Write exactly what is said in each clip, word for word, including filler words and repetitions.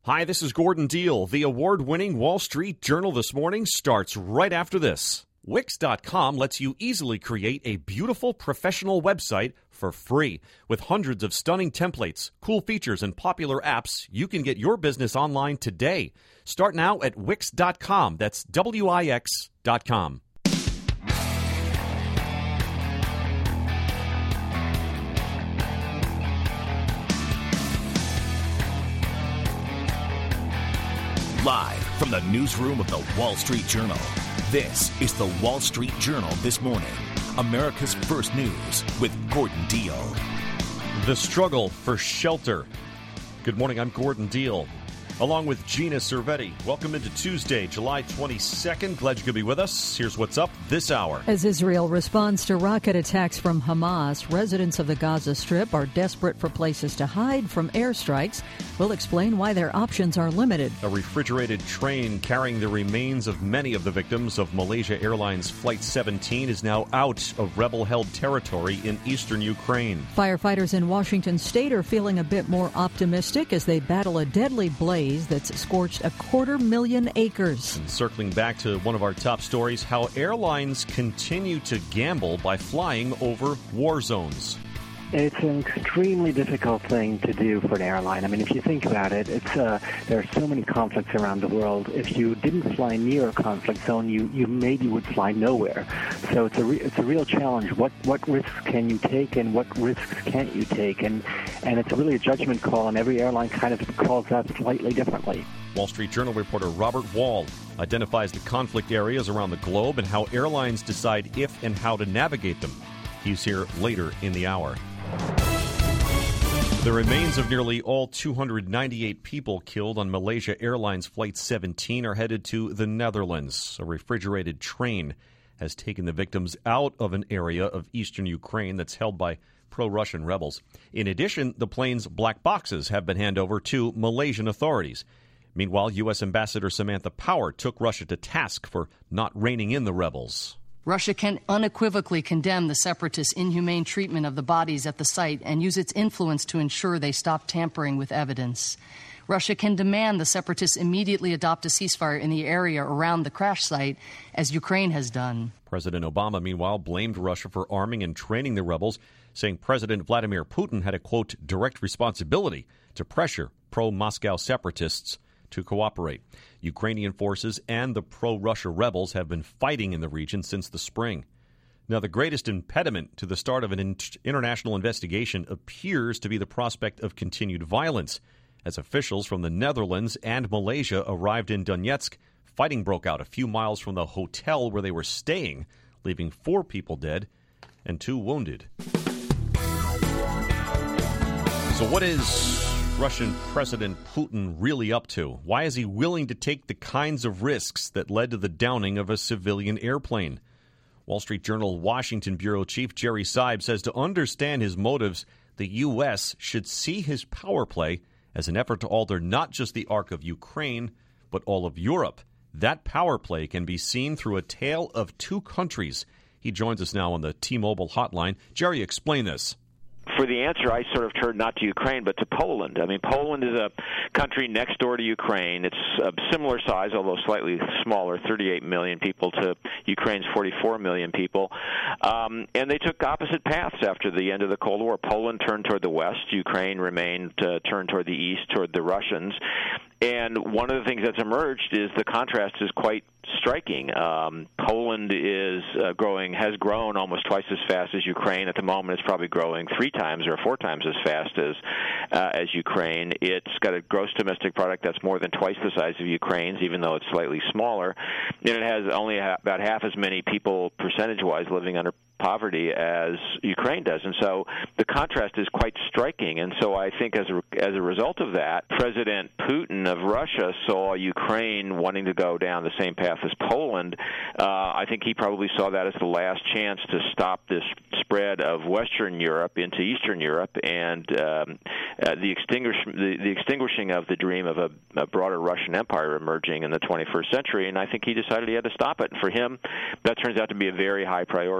Hi, this is Gordon Deal. The award-winning Wall Street Journal this morning starts right after this. Wix dot com lets you easily create a beautiful professional website for free. With hundreds of stunning templates, cool features, and popular apps, you can get your business online today. Start now at Wix dot com. That's W I X dot com. Live from the newsroom of the Wall Street Journal, this is the Wall Street Journal This Morning, America's first news with Gordon Deal. The struggle for shelter. Good morning, I'm Gordon Deal, along with Gina Cervetti. Welcome into Tuesday, July twenty-second. Glad you could be with us. Here's what's up this hour. As Israel responds to rocket attacks from Hamas, residents of the Gaza Strip are desperate for places to hide from airstrikes. We'll explain why their options are limited. A refrigerated train carrying the remains of many of the victims of Malaysia Airlines Flight seventeen is now out of rebel-held territory in eastern Ukraine. Firefighters in Washington state are feeling a bit more optimistic as they battle a deadly blaze that's scorched a quarter million acres. And circling back to one of our top stories, how airlines continue to gamble by flying over war zones. It's an extremely difficult thing to do for an airline. I mean, if you think about it, it's uh, there are so many conflicts around the world. If you didn't fly near a conflict zone, you, you maybe would fly nowhere. So it's a re- it's a real challenge. What what risks can you take, and what risks can't you take? And and it's really a judgment call, and every airline kind of calls that slightly differently. Wall Street Journal reporter Robert Wall identifies the conflict areas around the globe and how airlines decide if and how to navigate them. He's here later in the hour. The remains of nearly all two hundred ninety-eight people killed on Malaysia Airlines Flight seventeen are headed to the Netherlands. A refrigerated train has taken the victims out of an area of eastern Ukraine that's held by pro-Russian rebels. In addition, the plane's black boxes have been handed over to Malaysian authorities. Meanwhile, U S Ambassador Samantha Power took Russia to task for not reining in the rebels. Russia can unequivocally condemn the separatists' inhumane treatment of the bodies at the site and use its influence to ensure they stop tampering with evidence. Russia can demand the separatists immediately adopt a ceasefire in the area around the crash site, as Ukraine has done. President Obama, meanwhile, blamed Russia for arming and training the rebels, saying President Vladimir Putin had a, quote, direct responsibility to pressure pro-Moscow separatists to cooperate. Ukrainian forces and the pro-Russia rebels have been fighting in the region since the spring. Now, the greatest impediment to the start of an in- international investigation appears to be the prospect of continued violence. As officials from the Netherlands and Malaysia arrived in Donetsk, fighting broke out a few miles from the hotel where they were staying, leaving four people dead and two wounded. So what is Russian President Putin really up to? Why is he willing to take the kinds of risks that led to the downing of a civilian airplane? Wall Street Journal Washington Bureau Chief Jerry Seib says to understand his motives, the U S should see his power play as an effort to alter not just the arc of Ukraine, but all of Europe. That power play can be seen through a tale of two countries. He joins us now on the T-Mobile hotline. Jerry, explain this. For the answer, I sort of turned not to Ukraine, but to Poland. I mean, Poland is a country next door to Ukraine. It's a similar size, although slightly smaller, thirty-eight million people to Ukraine's forty-four million people. Um, and they took opposite paths after the end of the Cold War. Poland turned toward the west. Ukraine remained uh, turned toward the east, toward the Russians. And one of the things that's emerged is the contrast is quite striking. Um, Poland is uh, growing, has grown almost twice as fast as Ukraine. At the moment, it's probably growing three times or four times as fast as uh, as Ukraine. It's got a gross domestic product that's more than twice the size of Ukraine's, even though it's slightly smaller. And it has only ha- about half as many people percentage-wise living under poverty as Ukraine does. And so the contrast is quite striking. And so I think as a, as a result of that, President Putin of Russia saw Ukraine wanting to go down the same path as Poland. Uh, I think he probably saw that as the last chance to stop this spread of Western Europe into Eastern Europe and um, uh, the, extinguish, the, the extinguishing of the dream of a, a broader Russian empire emerging in the twenty-first century. And I think he decided he had to stop it. And for him, that turns out to be a very high priority. We're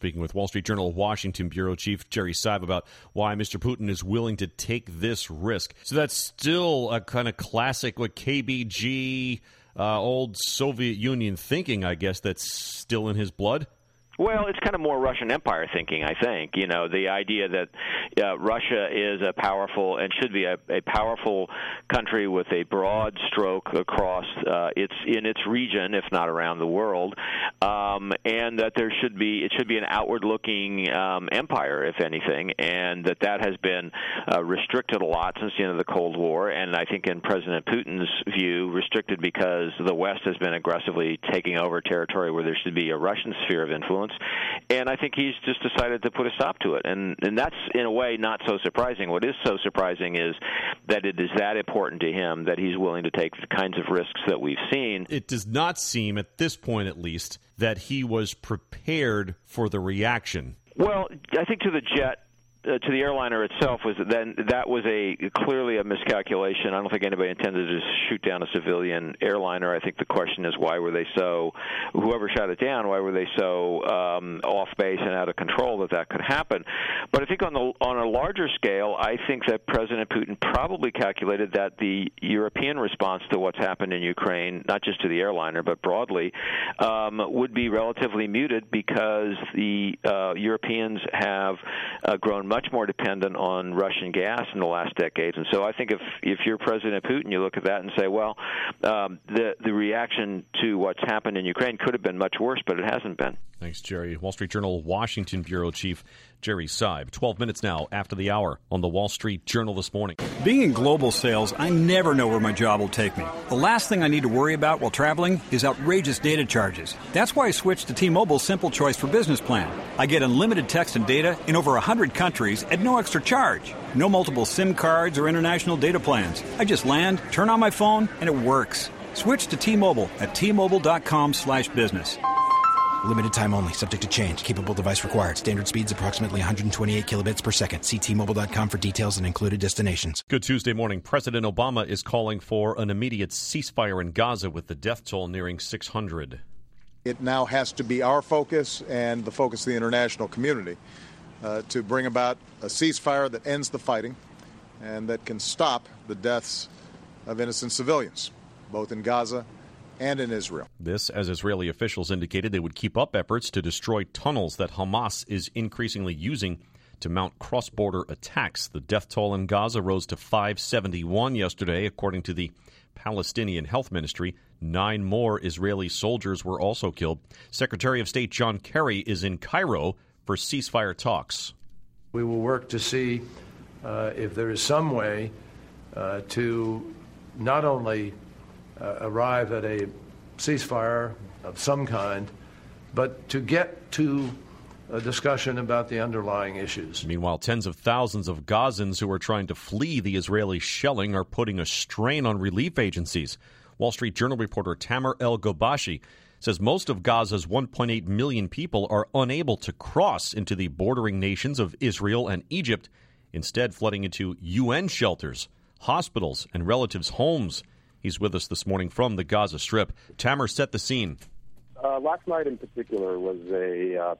speaking with Wall Street Journal Washington Bureau Chief Jerry Seib about why Mister Putin is willing to take this risk. So that's still a kind of classic, what K B G, uh, old Soviet Union thinking, I guess, that's still in his blood? Well, it's kind of more Russian Empire thinking, I think. You know, the idea that uh, Russia is a powerful and should be a, a powerful country with a broad stroke across uh, its in its region, if not around the world, um, and that there should be it should be an outward-looking um, empire, if anything, and that that has been uh, restricted a lot since the end of the Cold War, and I think in President Putin's view, restricted because the West has been aggressively taking over territory where there should be a Russian sphere of influence. And I think he's just decided to put a stop to it. And and that's, in a way, not so surprising. What is so surprising is that it is that important to him that he's willing to take the kinds of risks that we've seen. It does not seem, at this point at least, that he was prepared for the reaction. Well, I think to the jet, Uh, to the airliner itself, was then that was a clearly a miscalculation. I don't think anybody intended to shoot down a civilian airliner. I think the question is why were they so, whoever shot it down, why were they so um, off base and out of control that that could happen? But I think on the on a larger scale, I think that President Putin probably calculated that the European response to what's happened in Ukraine, not just to the airliner but broadly, um, would be relatively muted because the uh, Europeans have uh, grown much more dependent on Russian gas in the last decades. And so I think if if you're President Putin, you look at that and say, well, um, the the reaction to what's happened in Ukraine could have been much worse, but it hasn't been. Thanks, Jerry. Wall Street Journal Washington Bureau Chief Jerry Seib. twelve minutes now after the hour on the Wall Street Journal this morning. Being in global sales, I never know where my job will take me. The last thing I need to worry about while traveling is outrageous data charges. That's why I switched to T-Mobile's Simple Choice for Business plan. I get unlimited text and data in over one hundred countries at no extra charge. No multiple SIM cards or international data plans. I just land, turn on my phone, and it works. Switch to T-Mobile at T-Mobile.com slash business. Limited time only. Subject to change. Capable device required. Standard speeds approximately one hundred twenty-eight kilobits per second. See T Mobile dot com for details and included destinations. Good Tuesday morning. President Obama is calling for an immediate ceasefire in Gaza with the death toll nearing six hundred. It now has to be our focus and the focus of the international community uh, to bring about a ceasefire that ends the fighting and that can stop the deaths of innocent civilians, both in Gaza and in Israel. This, as Israeli officials indicated, they would keep up efforts to destroy tunnels that Hamas is increasingly using to mount cross-border attacks. The death toll in Gaza rose to five seventy-one yesterday, according to the Palestinian Health Ministry. Nine more Israeli soldiers were also killed. Secretary of State John Kerry is in Cairo for ceasefire talks. We will work to see uh, if there is some way uh, to not only Uh, arrive at a ceasefire of some kind, but to get to a discussion about the underlying issues. Meanwhile, tens of thousands of Gazans who are trying to flee the Israeli shelling are putting a strain on relief agencies. Wall Street Journal reporter Tamer El-Gobashi says most of Gaza's one point eight million people are unable to cross into the bordering nations of Israel and Egypt, instead flooding into U N shelters, hospitals, and relatives' homes. He's with us this morning from the Gaza Strip. Tamer, set the scene. Uh, last night in particular was a uh,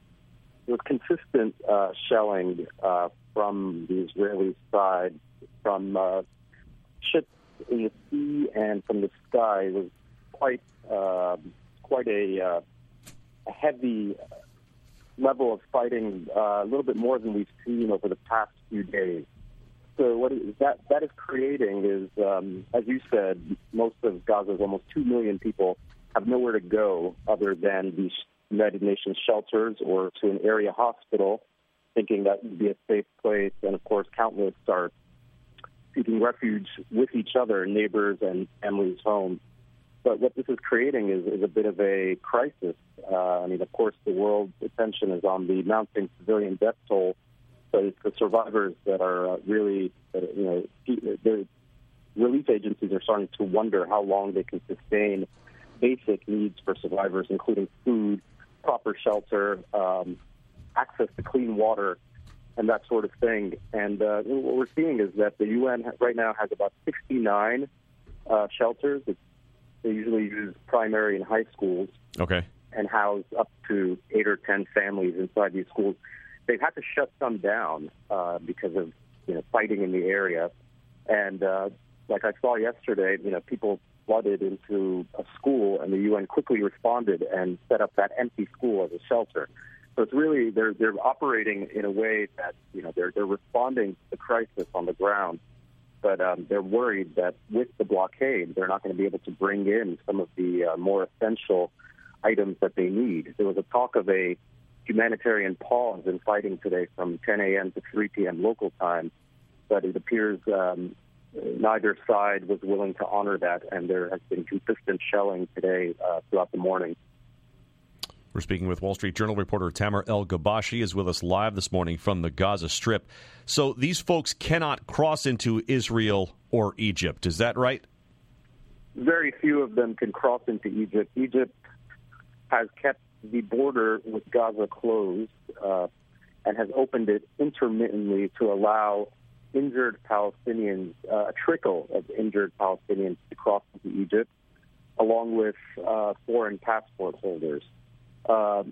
was consistent uh, shelling uh, from the Israeli side, from uh, ships in the sea and from the sky. It was quite uh, quite a, uh, a heavy level of fighting, uh, a little bit more than we've seen over the past few days. So what is, that that is creating is, um, as you said, most of Gaza's almost two million people have nowhere to go other than these United Nations shelters or to an area hospital, thinking that would be a safe place. And, of course, countless are seeking refuge with each other, neighbors and families' homes. But what this is creating is, is a bit of a crisis. Uh, I mean, of course, the world's attention is on the mounting civilian death toll, but it's the survivors that are uh, really, uh, you know, the relief agencies are starting to wonder how long they can sustain basic needs for survivors, including food, proper shelter, um, access to clean water, and that sort of thing. And uh, what we're seeing is that the U N right now has about sixty-nine uh, shelters. It's, they usually use primary and high schools. Okay. and house up to eight or ten families inside these schools. They've had to shut some down uh, because of you know fighting in the area. And uh, like I saw yesterday, you know, people flooded into a school, and the U N quickly responded and set up that empty school as a shelter. So it's really they're they're operating in a way that you know they're they're responding to the crisis on the ground, but um, they're worried that with the blockade, they're not going to be able to bring in some of the uh, more essential items that they need. There was a talk of a humanitarian pause in fighting today from ten a.m. to three p.m. local time, but it appears um, neither side was willing to honor that, and there has been consistent shelling today uh, throughout the morning. We're speaking with Wall Street Journal reporter Tamer El-Gabbashi is with us live this morning from the Gaza Strip. So these folks cannot cross into Israel or Egypt. Is that right? Very few of them can cross into Egypt. Egypt has kept the border with Gaza closed uh, and has opened it intermittently to allow injured Palestinians, uh, a trickle of injured Palestinians to cross into Egypt, along with uh, foreign passport holders. Um,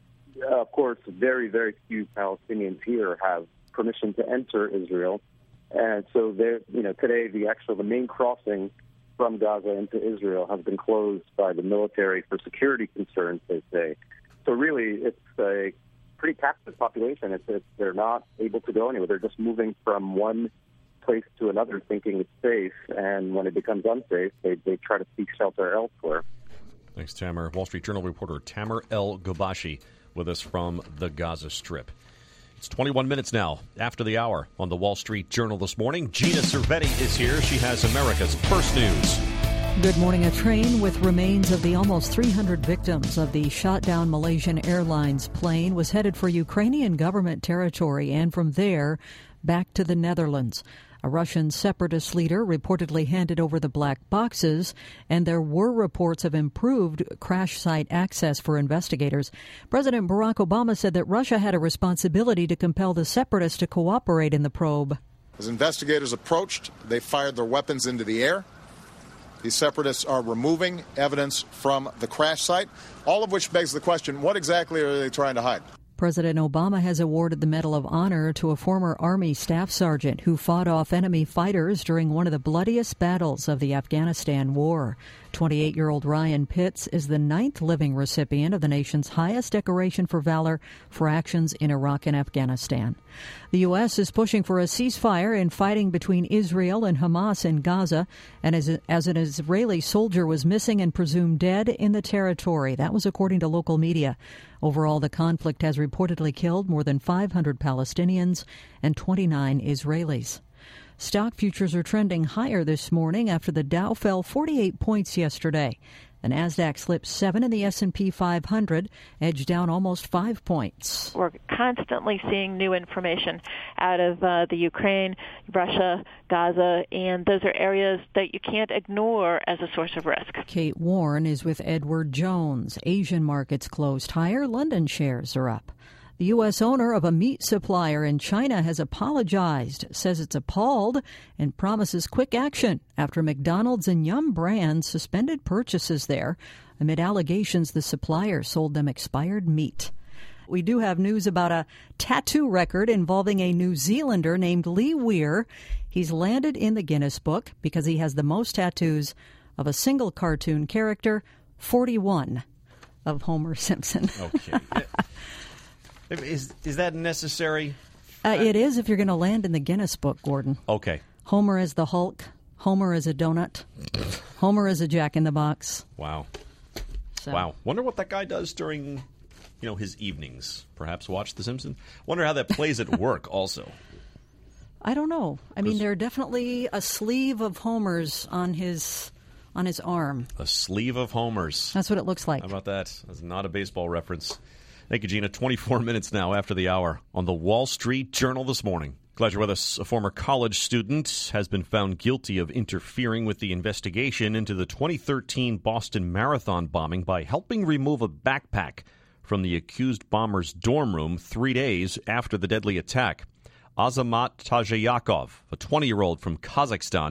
of course, very, very few Palestinians here have permission to enter Israel, and so there, you know, today the actual the main crossing from Gaza into Israel has been closed by the military for security concerns, they say. So really, it's a pretty captive population. It's, it's they're not able to go anywhere. They're just moving from one place to another, thinking it's safe, and when it becomes unsafe, they they try to seek shelter elsewhere. Thanks, Tamer. Wall Street Journal reporter Tamer El-Gabbashi with us from the Gaza Strip. It's twenty-one minutes now after the hour on the Wall Street Journal this morning. Gina Cervetti is here. She has America's First News. Good morning. A train with remains of the almost three hundred victims of the shot-down Malaysian Airlines plane was headed for Ukrainian government territory and from there back to the Netherlands. A Russian separatist leader reportedly handed over the black boxes, and there were reports of improved crash site access for investigators. President Barack Obama said that Russia had a responsibility to compel the separatists to cooperate in the probe. As investigators approached, they fired their weapons into the air. These separatists are removing evidence from the crash site, all of which begs the question, what exactly are they trying to hide? President Obama has awarded the Medal of Honor to a former Army staff sergeant who fought off enemy fighters during one of the bloodiest battles of the Afghanistan war. twenty-eight-year-old Ryan Pitts is the ninth living recipient of the nation's highest decoration for valor for actions in Iraq and Afghanistan. The U S is pushing for a ceasefire in fighting between Israel and Hamas in Gaza, and as, as an Israeli soldier was missing and presumed dead in the territory. That was according to local media. Overall, the conflict has reportedly killed more than five hundred Palestinians and twenty-nine Israelis. Stock futures are trending higher this morning after the Dow fell forty-eight points yesterday. The Nasdaq slipped seven and the S and P five hundred edged down almost five points. We're constantly seeing new information out of uh, the Ukraine, Russia, Gaza, and those are areas that you can't ignore as a source of risk. Kate Warren is with Edward Jones. Asian markets closed higher. London shares are up. The U S owner of a meat supplier in China has apologized, says it's appalled, and promises quick action after McDonald's and Yum brands suspended purchases there amid allegations the supplier sold them expired meat. We do have news about a tattoo record involving a New Zealander named Lee Weir. He's landed in the Guinness Book because he has the most tattoos of a single cartoon character, forty-one, of Homer Simpson. Okay. Is is that necessary? Uh, it is if you're going to land in the Guinness Book, Gordon. Okay. Homer is the Hulk. Homer is a donut. Homer is a Jack-in-the-Box. Wow. So. Wow. Wonder what that guy does during, you know, his evenings. Perhaps watch The Simpsons. Wonder how that plays at work also. I don't know. I mean, there are definitely a sleeve of Homers on his on his arm. A sleeve of Homers. That's what it looks like. How about that? That's not a baseball reference. Thank you, Gina. twenty-four minutes now after the hour on the Wall Street Journal this morning. Glad you're with us. A former college student has been found guilty of interfering with the investigation into the twenty thirteen Boston Marathon bombing by helping remove a backpack from the accused bomber's dorm room three days after the deadly attack. Azamat Tajayakov, a twenty-year-old from Kazakhstan,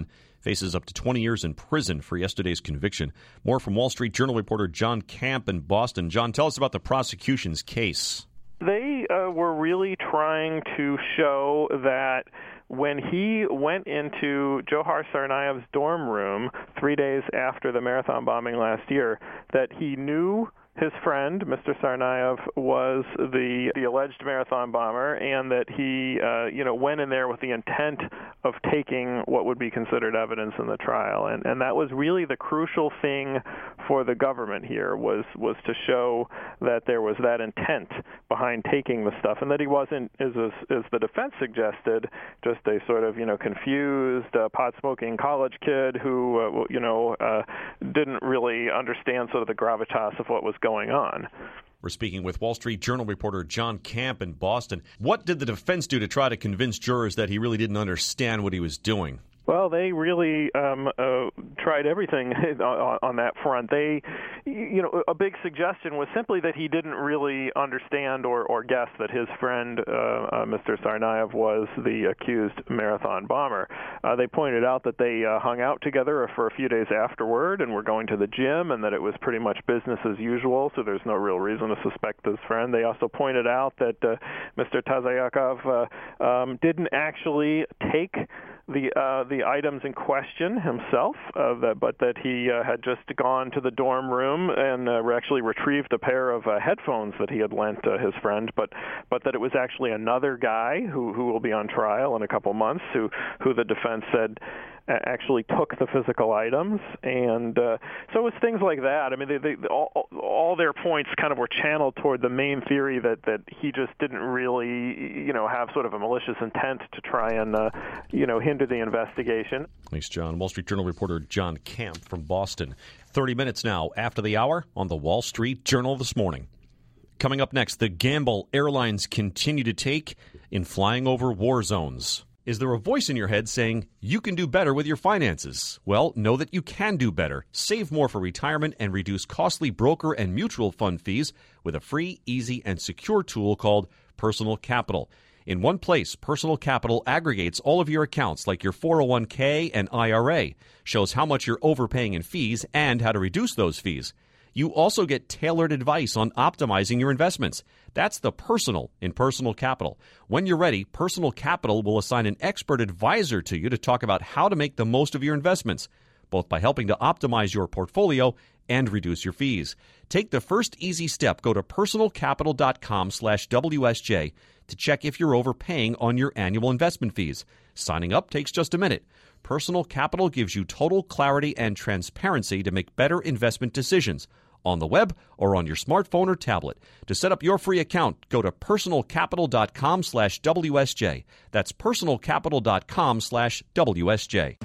faces up to twenty years in prison for yesterday's conviction. More from Wall Street Journal reporter John Camp in Boston. John, tell us about the prosecution's case. They uh, were really trying to show that when he went into Johar Tsarnaev's dorm room three days after the marathon bombing last year, that he knew his friend, Mister Tsarnaev, was the, the alleged marathon bomber, and that he, uh, you know, went in there with the intent of taking what would be considered evidence in the trial. And, and that was really the crucial thing for the government here, was, was to show that there was that intent behind taking the stuff, and that he wasn't, as, as the defense suggested, just a sort of, you know, confused, uh, pot-smoking college kid who, uh, you know, uh, didn't really understand sort of the gravitas of what was going on. We're speaking with Wall Street Journal reporter John Camp in Boston. What did the defense do to try to convince jurors that he really didn't understand what he was doing? Well, they really um, uh, tried everything on, on that front. They, you know, a big suggestion was simply that he didn't really understand or, or guess that his friend, uh, uh, Mister Tsarnaev, was the accused marathon bomber. Uh, they pointed out that they uh, hung out together for a few days afterward and were going to the gym, and that it was pretty much business as usual, so there's no real reason to suspect his friend. They also pointed out that uh, Mister Tazayakov uh, um, didn't actually take the uh, the items in question himself, uh, that, but that he uh, had just gone to the dorm room and uh, actually retrieved a pair of uh, headphones that he had lent uh, his friend, but but that it was actually another guy who, who will be on trial in a couple months, who, who the defense said actually took the physical items. And uh, so it was things like that. I mean, they, they, all, all their points kind of were channeled toward the main theory that, that he just didn't really, you know, have sort of a malicious intent to try and, uh, you know, hinder the investigation. Thanks, John. Wall Street Journal reporter John Camp from Boston. thirty minutes now after the hour on the Wall Street Journal this morning. Coming up next, the gamble airlines continue to take in flying over war zones. Is there a voice in your head saying you can do better with your finances? Well, know that you can do better. Save more for retirement and reduce costly broker and mutual fund fees with a free, easy, and secure tool called Personal Capital. In one place, Personal Capital aggregates all of your accounts like your four oh one k and I R A, shows how much you're overpaying in fees and how to reduce those fees. You also get tailored advice on optimizing your investments. That's the personal in Personal Capital. When you're ready, Personal Capital will assign an expert advisor to you to talk about how to make the most of your investments, both by helping to optimize your portfolio and reduce your fees. Take the first easy step. Go to personalcapital.com slash WSJ to check if you're overpaying on your annual investment fees. Signing up takes just a minute. Personal Capital gives you total clarity and transparency to make better investment decisions on the web or on your smartphone or tablet. To set up your free account, go to personalcapital.com slash WSJ. That's personalcapital.com slash WSJ.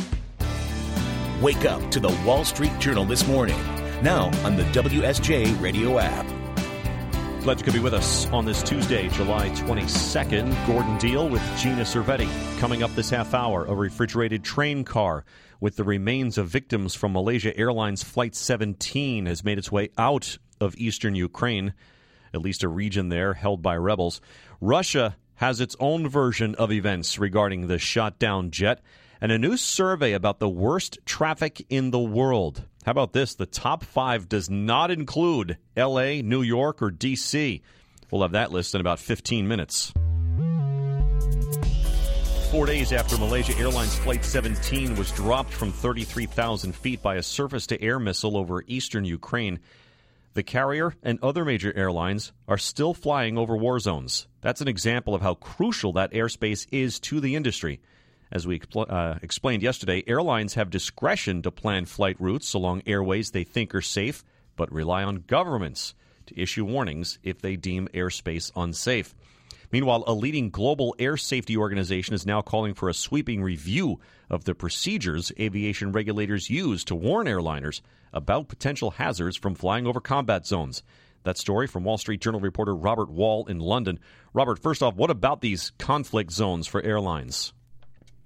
Wake up to the Wall Street Journal this morning. Now on the W S J radio app. Glad you could be with us on this Tuesday, July twenty-second. Gordon Deal with Gina Cervetti. Coming up this half hour, a refrigerated train car with the remains of victims from Malaysia Airlines Flight seventeen has made its way out of eastern Ukraine, at least a region there held by rebels. Russia has its own version of events regarding the shot-down jet, and a new survey about the worst traffic in the world. How about this? The top five does not include L A, New York, or D C. We'll have that list in about fifteen minutes. Four days after Malaysia Airlines Flight seventeen was dropped from thirty-three thousand feet by a surface-to-air missile over eastern Ukraine, the carrier and other major airlines are still flying over war zones. That's an example of how crucial that airspace is to the industry. As we uh, explained yesterday, airlines have discretion to plan flight routes along airways they think are safe, but rely on governments to issue warnings if they deem airspace unsafe. Meanwhile, a leading global air safety organization is now calling for a sweeping review of the procedures aviation regulators use to warn airliners about potential hazards from flying over combat zones. That story from Wall Street Journal reporter Robert Wall in London. Robert, first off, what about these conflict zones for airlines?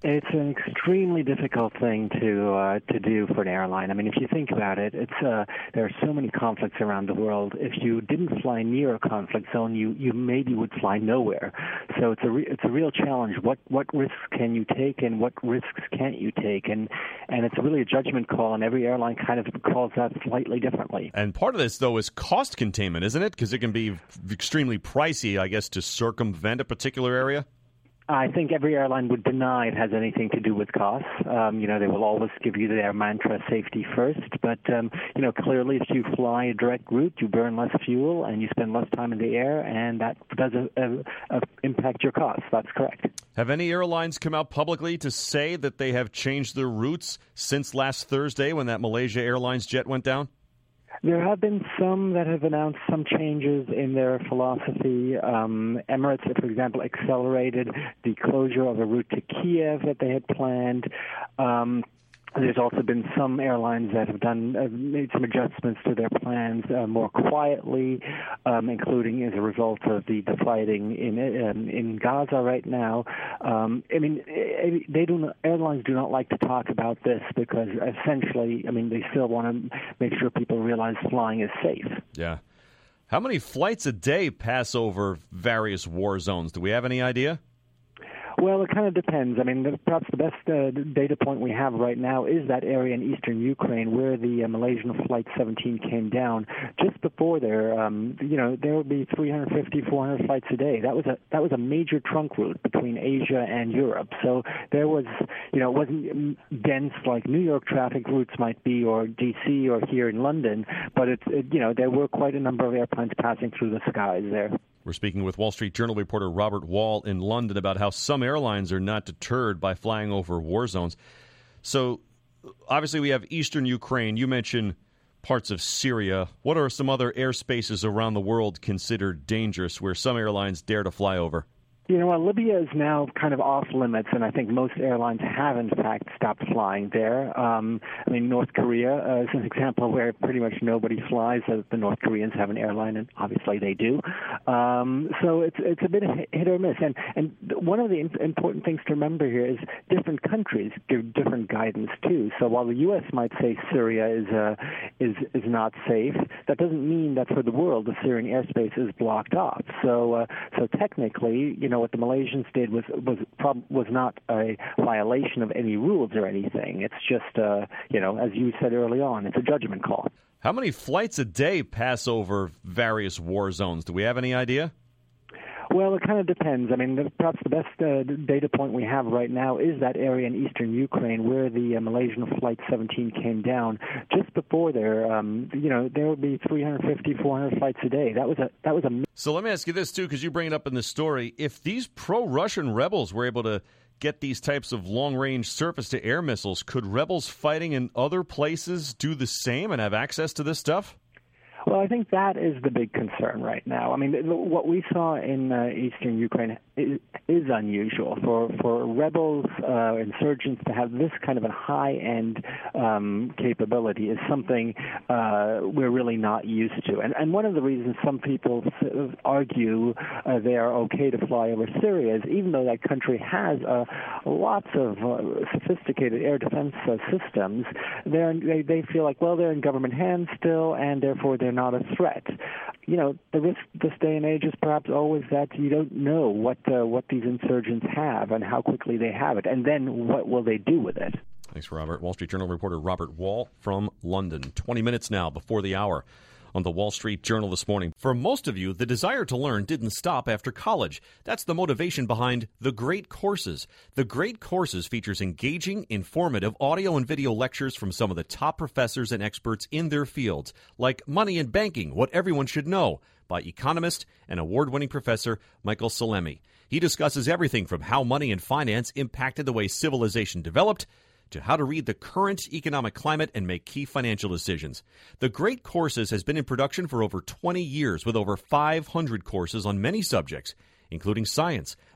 It's an extremely difficult thing to uh, to do for an airline. I mean, if you think about it, it's uh, there are so many conflicts around the world. If you didn't fly near a conflict zone, you, you maybe would fly nowhere. So it's a re- it's a real challenge. What what risks can you take, and what risks can't you take? And and it's really a judgment call, and every airline kind of calls that slightly differently. And part of this, though, is cost containment, isn't it? Because it can be extremely pricey, I guess, to circumvent a particular area. I think every airline would deny it has anything to do with costs. Um, you know, they will always give you their mantra, safety first. But, um, you know, clearly if you fly a direct route, you burn less fuel and you spend less time in the air, and that does uh, uh, impact your costs. That's correct. Have any airlines come out publicly to say that they have changed their routes since last Thursday when that Malaysia Airlines jet went down? There have been some that have announced some changes in their philosophy. Um, Emirates, for example, accelerated the closure of a route to Kiev that they had planned. Um, There's also been some airlines that have done uh, made some adjustments to their plans uh, more quietly, um, including as a result of the, the fighting in um, in Gaza right now. Um, I mean, they do not, airlines do not like to talk about this because essentially, I mean, they still want to make sure people realize flying is safe. Yeah. How many flights a day pass over various war zones? Do we have any idea? Well, it kind of depends. I mean, perhaps the best uh, data point we have right now is that area in eastern Ukraine where the uh, Malaysian Flight seventeen came down. Just before there, um, you know, there would be three hundred fifty, four hundred flights a day. That was a that was a major trunk route between Asia and Europe. So there was, you know, it wasn't dense like New York traffic routes might be, or D C, or here in London, but it's, it, you know, there were quite a number of airplanes passing through the skies there. We're speaking with Wall Street Journal reporter Robert Wall in London about how some airlines are not deterred by flying over war zones. So, obviously, we have eastern Ukraine. You mentioned parts of Syria. What are some other airspaces around the world considered dangerous where some airlines dare to fly over? You know, well, Libya is now kind of off limits, and I think most airlines have, in fact, stopped flying there. Um, I mean, North Korea uh, is an example where pretty much nobody flies. Uh, the North Koreans have an airline, and obviously they do. Um, so it's it's a bit of hit or miss. And, and one of the important things to remember here is different countries give different guidance, too. So while the U S might say Syria is uh, is is not safe, that doesn't mean that for the world the Syrian airspace is blocked off. So uh, so technically, you know, what the Malaysians did was was prob- was not a violation of any rules or anything. It's just, uh, you know, as you said early on, it's a judgment call. How many flights a day pass over various war zones? Do we have any idea? Well, it kind of depends. I mean, the, perhaps the best uh, data point we have right now is that area in eastern Ukraine where the uh, Malaysian Flight seventeen came down. Just before there, um, you know, there would be three hundred fifty, four hundred flights a day. That was a that was a. So let me ask you this too, because you bring it up in the story. If these pro-Russian rebels were able to get these types of long-range surface-to-air missiles, could rebels fighting in other places do the same and have access to this stuff? Well, I think that is the big concern right now. I mean, what we saw in uh, eastern Ukraine is, is unusual for for rebels, uh, insurgents to have this kind of a high-end um, capability is something uh, we're really not used to. And, and one of the reasons some people argue uh, they are okay to fly over Syria is even though that country has uh, lots of uh, sophisticated air defense uh, systems, they're, they they feel like, well, they're in government hands still, and therefore they're not a threat. You know, the risk this day and age is perhaps always that you don't know what uh, what these insurgents have and how quickly they have it, and then what will they do with it. Thanks, Robert. Wall Street Journal reporter Robert Wall from London. twenty minutes now before the hour on the Wall Street Journal this morning. For most of you, the desire to learn didn't stop after college. That's the motivation behind The Great Courses. The Great Courses features engaging, informative audio and video lectures from some of the top professors and experts in their fields, like Money and Banking, What Everyone Should Know, by economist and award-winning professor Michael Salemi. He discusses everything from how money and finance impacted the way civilization developed to how to read the current economic climate and make key financial decisions. The Great Courses has been in production for over twenty years with over five hundred courses on many subjects, including science,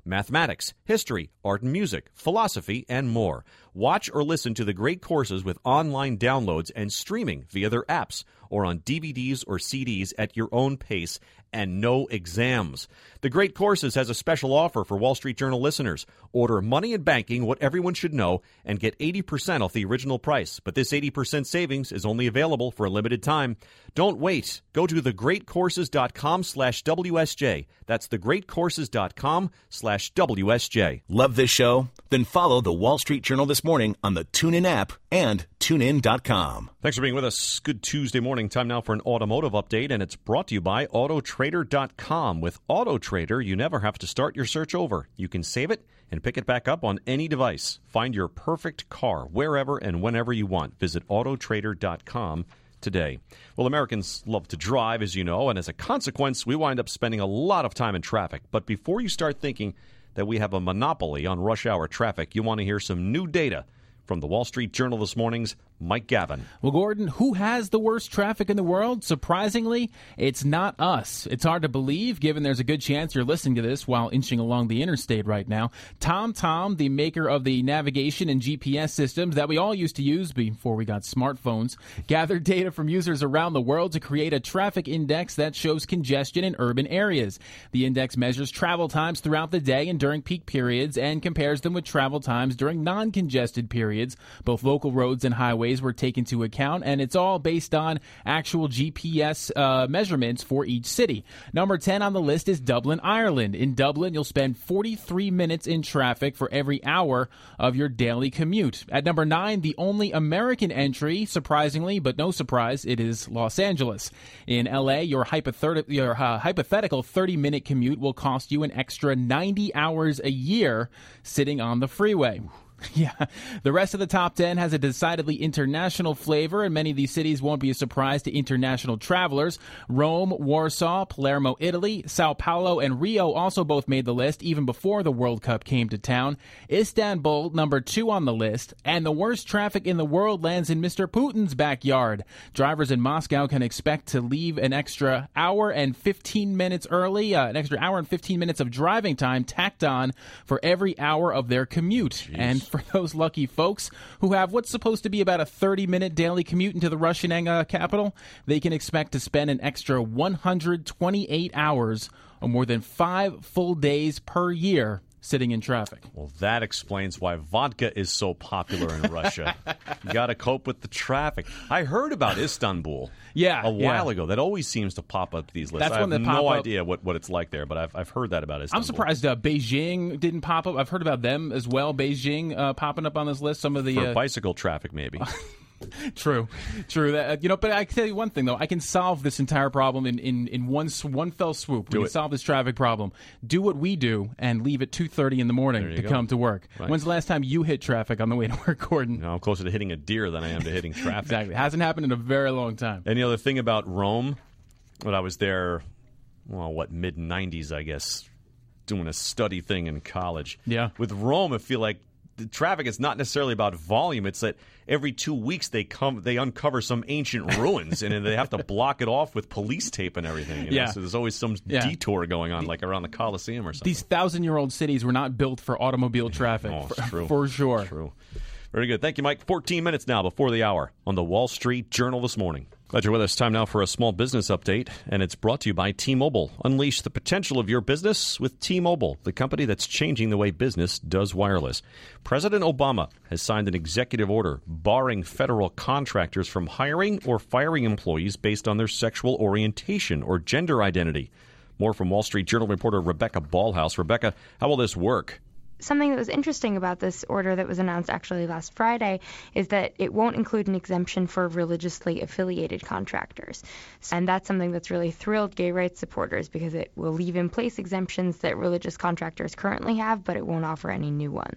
mathematics, history, art and music, philosophy, and more. Watch or listen to the great courses with online downloads and streaming via their apps or on D V Ds or C Ds at your own pace, and no exams. The Great Courses has a special offer for Wall Street Journal listeners. Order Money and Banking, What Everyone Should Know, and get eighty percent off the original price. But this eighty percent savings is only available for a limited time. Don't wait. Go to thegreatcourses.com slash WSJ. That's thegreatcourses.com slash WSJ. Love this show? Then follow the Wall Street Journal This Morning on the TuneIn app and tune in dot com. Thanks for being with us. Good Tuesday morning. Time now for an automotive update, and it's brought to you by Auto Trader dot com. With Auto Trader, you never have to start your search over. You can save it and pick it back up on any device. Find your perfect car wherever and whenever you want. Visit Auto Trader dot com today. Well, Americans love to drive, as you know, and as a consequence, we wind up spending a lot of time in traffic. But before you start thinking that we have a monopoly on rush hour traffic, you want to hear some new data from the Wall Street Journal this morning's Mike Gavin. Well, Gordon, who has the worst traffic in the world? Surprisingly, it's not us. It's hard to believe, given there's a good chance you're listening to this while inching along the interstate right now. TomTom, the maker of the navigation and G P S systems that we all used to use before we got smartphones, gathered data from users around the world to create a traffic index that shows congestion in urban areas. The index measures travel times throughout the day and during peak periods and compares them with travel times during non-congested periods. Both local roads and highways were taken into account, and it's all based on actual G P S uh, measurements for each city. Number ten on the list is Dublin, Ireland. In Dublin, you'll spend forty-three minutes in traffic for every hour of your daily commute. At number nine, the only American entry, surprisingly, but no surprise, it is Los Angeles. In L A, your, hypothet- your uh, hypothetical thirty-minute commute will cost you an extra ninety hours a year sitting on the freeway. Yeah, the rest of the top ten has a decidedly international flavor, and many of these cities won't be a surprise to international travelers. Rome, Warsaw, Palermo, Italy, Sao Paulo, and Rio also both made the list even before the World Cup came to town. Istanbul, number two on the list, and the worst traffic in the world lands in Mister Putin's backyard. Drivers in Moscow can expect to leave an extra hour and fifteen minutes early, uh, an extra hour and fifteen minutes of driving time tacked on for every hour of their commute. Jeez. And for those lucky folks who have what's supposed to be about a thirty-minute daily commute into the Russian uh, capital, they can expect to spend an extra one hundred twenty-eight hours, or more than five full days per year, sitting in traffic. Well, that explains why vodka is so popular in Russia. You got to cope with the traffic. I heard about Istanbul yeah, a while yeah. ago. That always seems to pop up these lists. That's I have when they pop no up. idea what, what it's like there, but I've I've heard that about Istanbul. I'm surprised uh, Beijing didn't pop up. I've heard about them as well. Beijing uh, popping up on this list. Some of the For uh, bicycle traffic, maybe. True, true. That you know, but I can tell you one thing though. I can solve this entire problem in, in, in one one fell swoop. Do we it. can solve this traffic problem. Do what we do and leave at two thirty in the morning to go. come to work. Right. When's the last time you hit traffic on the way to work, Gordon? No, I'm closer to hitting a deer than I am to hitting traffic. Exactly. It hasn't happened in a very long time. And the other thing about Rome, when I was there, well, what, mid nineties, I guess, doing a study thing in college. Yeah. With Rome, I feel like the traffic is not necessarily about volume. It's that every two weeks they come, they uncover some ancient ruins, and they have to block it off with police tape and everything. You know? Yeah. So there's always some Yeah. detour going on, like around the Colosseum or something. These thousand-year-old cities were not built for automobile traffic, Oh, for, it's true. for sure. It's true. Very good. Thank you, Mike. fourteen minutes now before the hour on the Wall Street Journal this morning. Glad you're with us. Time now for a small business update, and it's brought to you by T-Mobile. Unleash the potential of your business with T-Mobile, the company that's changing the way business does wireless. President Obama has signed an executive order barring federal contractors from hiring or firing employees based on their sexual orientation or gender identity. More from Wall Street Journal reporter Rebecca Ballhaus. Rebecca, how will this work? Something that was interesting about this order that was announced actually last Friday is that it won't include an exemption for religiously affiliated contractors. And that's something that's really thrilled gay rights supporters because it will leave in place exemptions that religious contractors currently have, but it won't offer any new ones.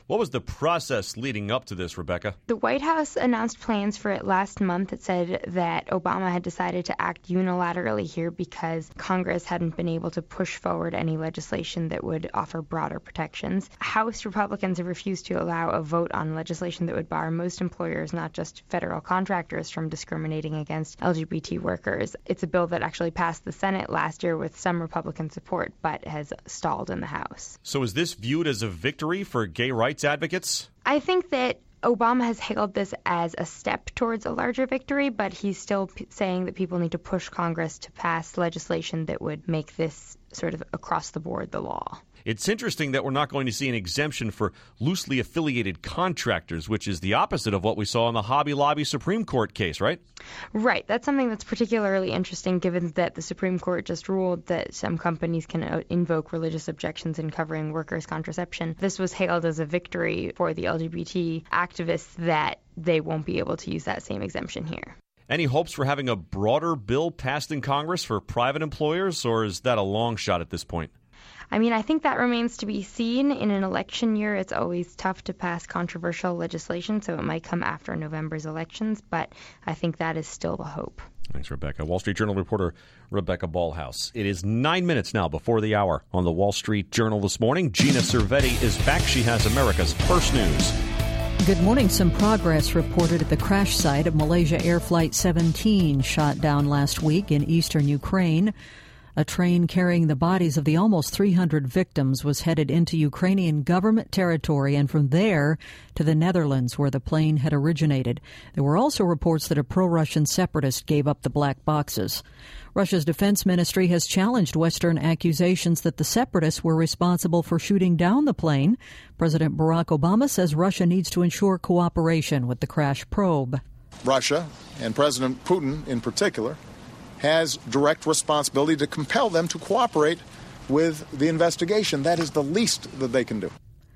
What was the process leading up to this, Rebecca? The White House announced plans for it last month. It said that Obama had decided to act unilaterally here because Congress hadn't been able to push forward any legislation that would offer broader protections. House Republicans have refused to allow a vote on legislation that would bar most employers, not just federal contractors, from discriminating against L G B T workers. It's a bill that actually passed the Senate last year with some Republican support, but has stalled in the House. So is this viewed as a victory for gay rights advocates? I think that Obama has hailed this as a step towards a larger victory, but he's still p- saying that people need to push Congress to pass legislation that would make this sort of across the board the law. It's interesting that we're not going to see an exemption for loosely affiliated contractors, which is the opposite of what we saw in the Hobby Lobby Supreme Court case, right? Right. That's something that's particularly interesting given that the Supreme Court just ruled that some companies can invoke religious objections in covering workers' contraception. This was hailed as a victory for the L G B T activists that they won't be able to use that same exemption here. Any hopes for having a broader bill passed in Congress for private employers, or is that a long shot at this point? I mean, I think that remains to be seen. In an election year, it's always tough to pass controversial legislation, so it might come after November's elections, but I think that is still the hope. Thanks, Rebecca. Wall Street Journal reporter Rebecca Ballhaus. It is nine minutes now before the hour on the Wall Street Journal this morning. Gina Cervetti is back. She has America's First News. Good morning. Some progress reported at the crash site of Malaysia Air Flight seventeen, shot down last week in eastern Ukraine. A train carrying the bodies of the almost three hundred victims was headed into Ukrainian government territory and from there to the Netherlands, where the plane had originated. There were also reports that a pro-Russian separatist gave up the black boxes. Russia's defense ministry has challenged Western accusations that the separatists were responsible for shooting down the plane. President Barack Obama says Russia needs to ensure cooperation with the crash probe. Russia, and President Putin in particular, has direct responsibility to compel them to cooperate with the investigation. That is the least that they can do.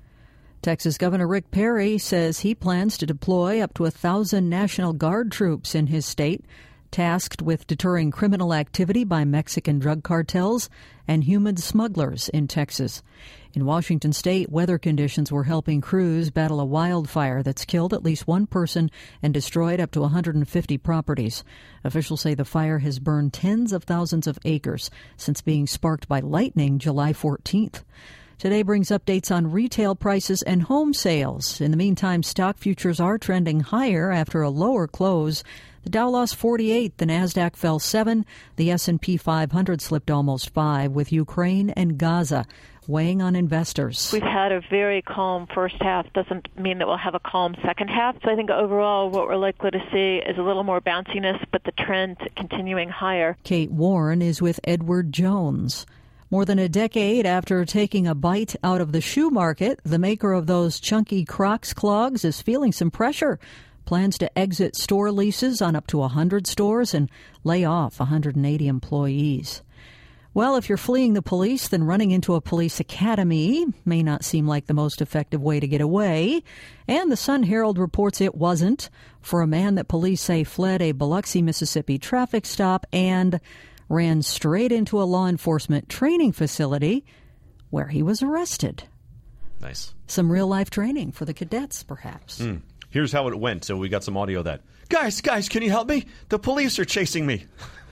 Texas Governor Rick Perry says he plans to deploy up to a thousand National Guard troops in his state, tasked with deterring criminal activity by Mexican drug cartels and human smugglers in Texas. In Washington state, weather conditions were helping crews battle a wildfire that's killed at least one person and destroyed up to one hundred fifty properties. Officials say the fire has burned tens of thousands of acres since being sparked by lightning July fourteenth. Today brings updates on retail prices and home sales. In the meantime, stock futures are trending higher after a lower close. The Dow lost forty-eight, the Nasdaq fell seven, the S and P five hundred slipped almost five, with Ukraine and Gaza weighing on investors. We've had a very calm first half. Doesn't mean that we'll have a calm second half. So I think overall what we're likely to see is a little more bounciness, but the trend continuing higher. Kate Warren is with Edward Jones. More than a decade after taking a bite out of the shoe market, the maker of those chunky Crocs clogs is feeling some pressure. Plans to exit store leases on up to one hundred stores and lay off one hundred eighty employees. Well, if you're fleeing the police, then running into a police academy may not seem like the most effective way to get away. And the Sun-Herald reports it wasn't for a man that police say fled a Biloxi, Mississippi traffic stop and ran straight into a law enforcement training facility where he was arrested. Nice. Some real-life training for the cadets, perhaps. Mm. Here's how it went. So we got some audio of that. Guys, guys, can you help me? The police are chasing me.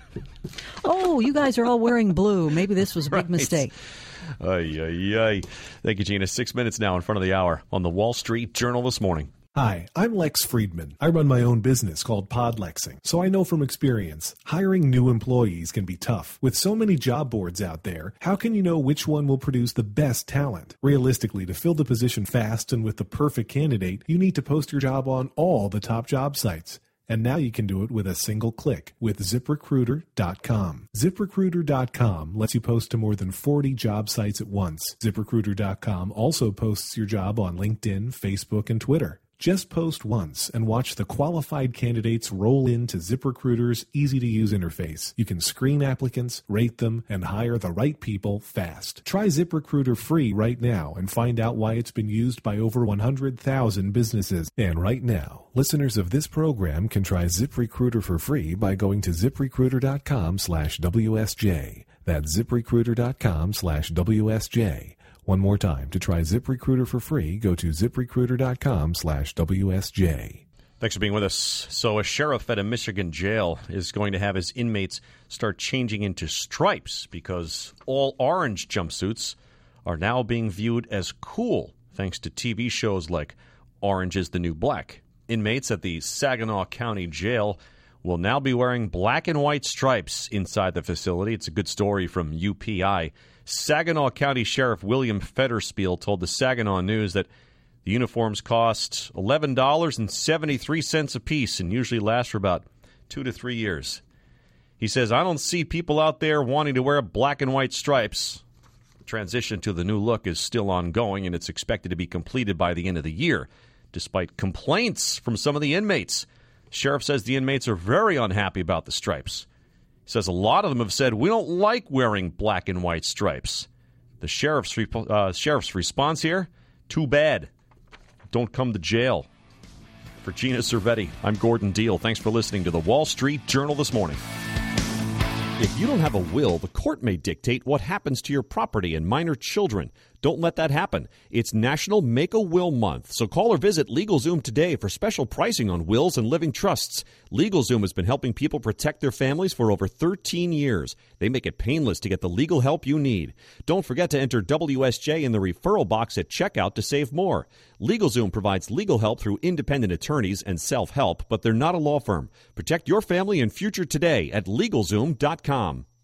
Oh, you guys are all wearing blue. Maybe this was a big right. mistake. Ay, ay, ay. Thank you, Gina. Six minutes now in front of the hour on the Wall Street Journal this morning. Hi, I'm Lex Friedman. I run my own business called Podlexing, so I know from experience, hiring new employees can be tough. With so many job boards out there, how can you know which one will produce the best talent? Realistically, to fill the position fast and with the perfect candidate, you need to post your job on all the top job sites. And now you can do it with a single click with zip recruiter dot com. zip recruiter dot com lets you post to more than forty job sites at once. zip recruiter dot com also posts your job on LinkedIn, Facebook, and Twitter. Just post once and watch the qualified candidates roll into ZipRecruiter's easy-to-use interface. You can screen applicants, rate them, and hire the right people fast. Try ZipRecruiter free right now and find out why it's been used by over one hundred thousand businesses. And right now, listeners of this program can try ZipRecruiter for free by going to zip recruiter dot com slash W S J. That's zip recruiter dot com slash W S J. One more time, to try ZipRecruiter for free, go to ZipRecruiter.com slash WSJ. Thanks for being with us. So a sheriff at a Michigan jail is going to have his inmates start changing into stripes because all orange jumpsuits are now being viewed as cool thanks to T V shows like Orange is the New Black. Inmates at the Saginaw County Jail will now be wearing black and white stripes inside the facility. It's a good story from U P I. Saginaw County Sheriff William Federspiel told the Saginaw News that the uniforms cost eleven dollars and seventy-three cents a piece and usually last for about two to three years. He says, I don't see people out there wanting to wear black and white stripes. The transition to the new look is still ongoing, and it's expected to be completed by the end of the year, despite complaints from some of the inmates. Sheriff says the inmates are very unhappy about the stripes. He says a lot of them have said, we don't like wearing black and white stripes. The sheriff's, re- uh, sheriff's response here, too bad. Don't come to jail. For Gina Cervetti, I'm Gordon Deal. Thanks for listening to the Wall Street Journal this morning. If you don't have a will, the court may dictate what happens to your property and minor children. Don't let that happen. It's National Make-A-Will Month, so call or visit LegalZoom today for special pricing on wills and living trusts. LegalZoom has been helping people protect their families for over thirteen years. They make it painless to get the legal help you need. Don't forget to enter W S J in the referral box at checkout to save more. LegalZoom provides legal help through independent attorneys and self-help, but they're not a law firm. Protect your family and future today at LegalZoom dot com.